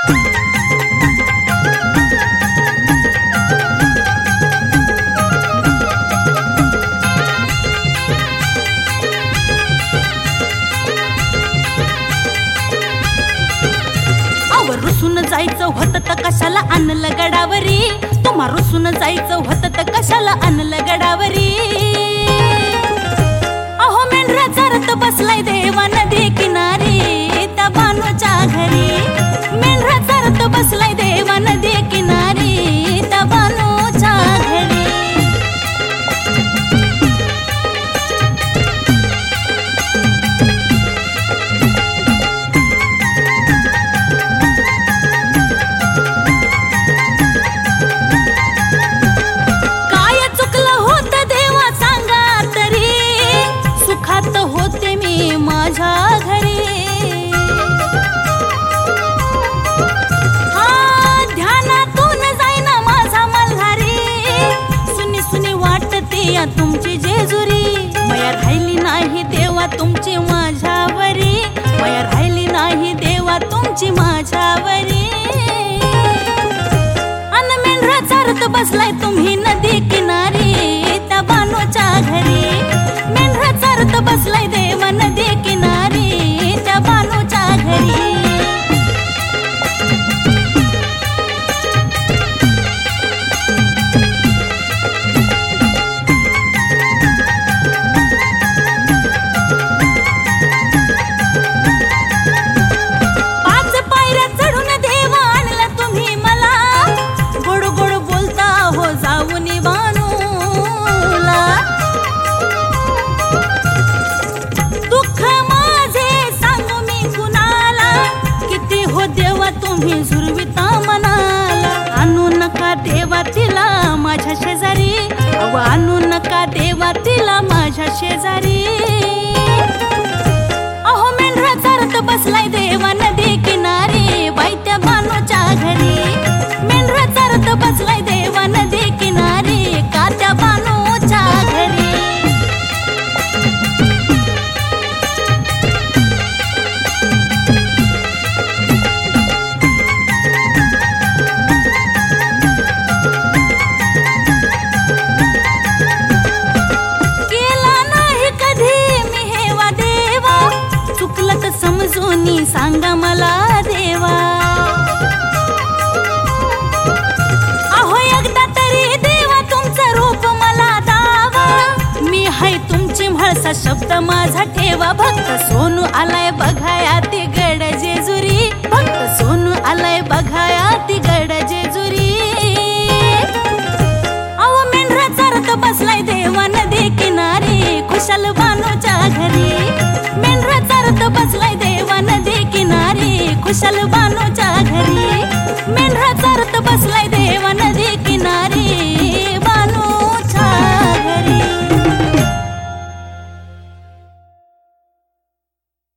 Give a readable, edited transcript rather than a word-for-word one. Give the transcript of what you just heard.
रुसून जायचं होतं तर कशाला आणलं गडावरी, तुम्हा रुसून जायचं होतं तर कशाला आणलं गडावरी। अहो मेंढरा चरत बसलाय देवा नदी किनारी, त्या बानूच्या घरी मेंढरा चरत बसलाय देवा नदी किनारी, त्या बानूच्या घरी। होते मी माझ्या घरी, ध्यानातून जाईना माझा मल्हारी, सुनी सुनी वाटते या तुमची जेजुरी, मया राहिली नाही देवा तुमची माझ्यावरी, मया राहिली नाही देवा तुमची माझ्यावरी। अन मेंढरा चरत बसलाय तुम्ही नदी किनारी, त्या बानूच्या घरी मेंढरा चरत बसलाय देवा नदी किनारी, त्या बानूच्या घरी। पाच पायऱ्या चढून देवा आणला तुम्ही मला, गोड गोड बोलता हो जाऊन बानूला। दुःख माझे सांगू मी कुणाला, किती हो देवा तुम्ही झुरविता मनाला। आणू नका देवा तिला माझ्या शेजारी, अहो आणू नका देवा तिला माझ्या शेजारी। अहो मेंढरा चरत बसलाय देवा नदी किनारी, बाई त्या बानूच्या घरी मेंढरा चरत बसलाय देवा नदी किनारी, का त्या बानूच्या घरी। समजूनी सांगा मला देवा, अहो एकदा तरी देवा तुमचं रूप मला दावा, मी हाय तुमची म्हाळसा शब्द माझा ठेवा। भक्त सोनू आलाय बघाया ती गड जेजुरी, भक्त सोनू आलाय बघाया ती गड जेजुरी। अहो मेंढरा चरत बसलाय देवा नदी किनारी, खुशाल बानूच्या घरी मेंढरा चरत बसलाय देवा नदी किनारी, खुशाल बानूच्या घरी मेंढरा